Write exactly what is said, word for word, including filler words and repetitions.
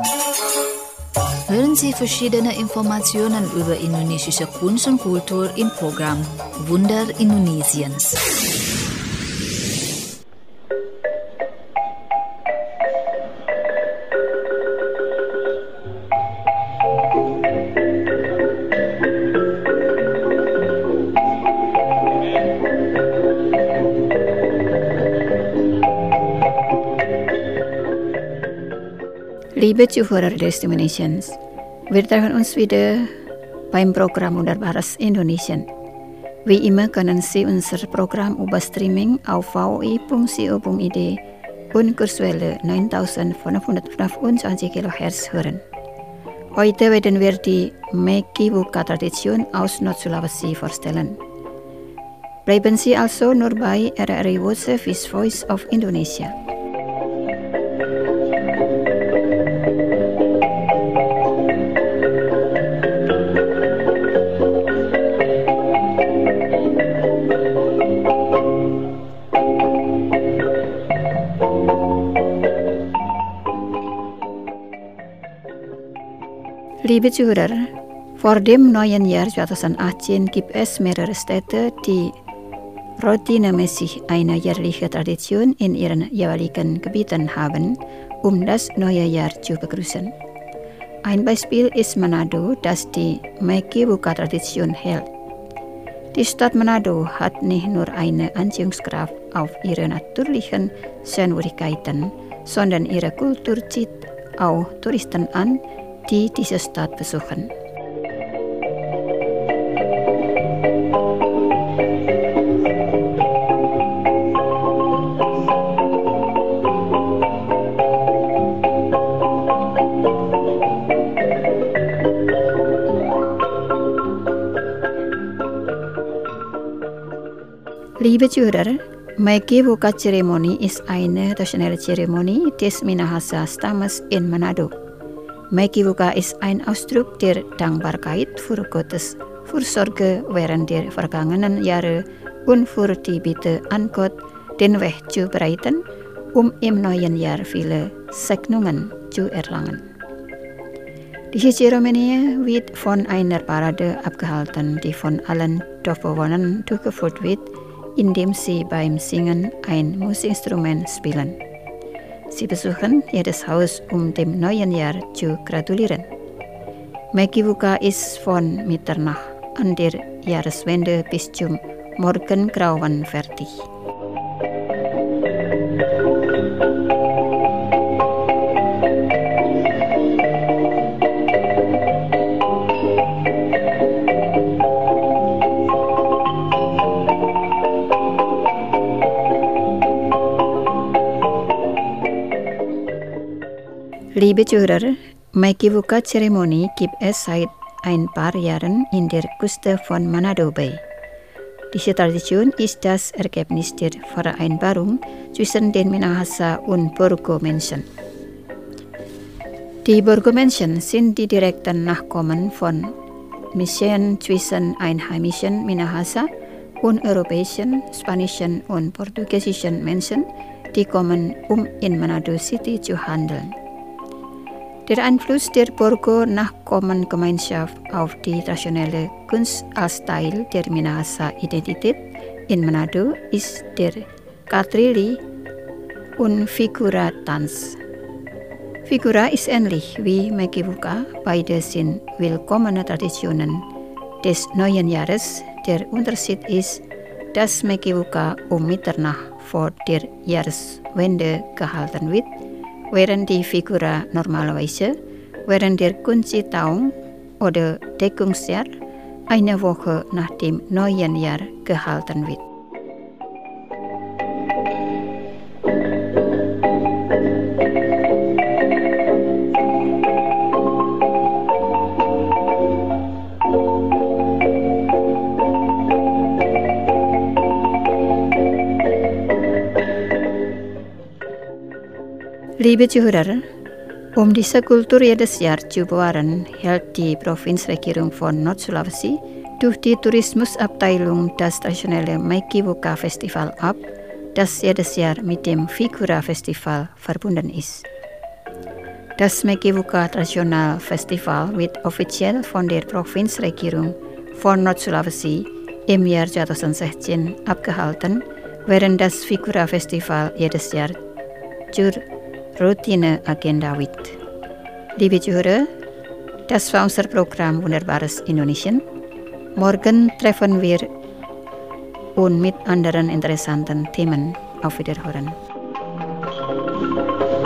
Hören Sie verschiedene Informationen über indonesische Kunst und Kultur im Programm Wunder Indonesiens. Liebe Zuhörer des Indonesiens, wir treffen uns wieder beim Programm Wunderbares Indonesien. Wie immer können Sie unser Programm über Streaming auf v o i punkt co punkt i d und Kurzwelle neuntausendfünfhundertfünfundzwanzig Kilohertz hören. Heute werden wir die Mekiwuka-Tradition aus Nord-Sulawesi vorstellen. Bleiben Sie also nur bei R R I World Voice of Indonesia. Liebe Zuhörer, vor dem neuen Jahr zweitausendachtzehn gibt es mehrere Städte, die routinemäßig eine jährliche Tradition in ihren jeweiligen Gebieten haben, um das neue Jahr zu begrüßen. Ein Beispiel ist Manado, das die Mekiwuka-Tradition hält. Die Stadt Manado hat nicht nur eine Anziehungskraft auf ihre natürlichen Sehenswürdigkeiten, sondern ihre Kultur zieht auch Touristen an, die diese Stadt besuchen. Liebe Zuhörer, Mekiwuka-Zeremonie ist eine traditionelle Zeremonie des Minahasa-Stammes in Manado. Mekiwuka ist ein Ausdruck der Dankbarkeit für Gottes Fürsorge während der vergangenen Jahre und für die Bitte an Gott, den Weg zu bereiten, um im neuen Jahr viele Segnungen zu erlangen. Diese Zeremonie wird von einer Parade abgehalten, die von allen Dorfbewohnern durchgeführt wird, indem sie beim Singen ein Musikinstrument spielen. Sie besuchen jedes Haus, um dem neuen Jahr zu gratulieren. Mekiwuka ist von Mitternacht an der Jahreswende bis zum Morgengrauen fertig. Liebe Zuhörer, Mekiwuka-Zeremonie gibt es seit ein paar Jahren in der Küste von Manado Bay. Diese Tradition ist das Ergebnis der Vereinbarung zwischen den Minahasa und Borgo-Menschen. Die Borgo-Menschen sind die direkten Nachkommen von Mischen zwischen einheimischen Minahasa und europäischen, spanischen und portugiesischen Menschen, die kommen, um in Manado City zu handeln. Der Einfluss der Borgo-Nachkommengemeinschaft auf die traditionelle Kunst als Teil der Minahasa-Identität in Manado ist der Katrili und Figura-Tanz. Figura ist ähnlich wie Mekiwuka, beide sind willkommene Traditionen des neuen Jahres. Der Unterschied ist, dass Mekiwuka um Mitternacht vor der Jahreswende gehalten wird, während die Figura normalerweise während der Kunstsaison oder Deckungsjahr eine Woche nach dem neuen Jahr gehalten wird. Liebe Zuhörer, um diese Kultur jedes Jahr zu bewahren, hält die Provinzregierung von Nord-Sulawesi durch die Tourismusabteilung das traditionelle Mekiwuka-Festival ab, das jedes Jahr mit dem Figura-Festival verbunden ist. Das Mekiwuka Traditional Festival wird offiziell von der Provinzregierung von Nord-Sulawesi im Jahr zwanzig zestien abgehalten, während das Figura Festival jedes Jahr zur Routineagenda wird. Liebe Zuhörer, das war unser Programm Wunderbares Indonesien. Morgen treffen wir uns mit anderen interessanten Themen. Auf Wiederhören.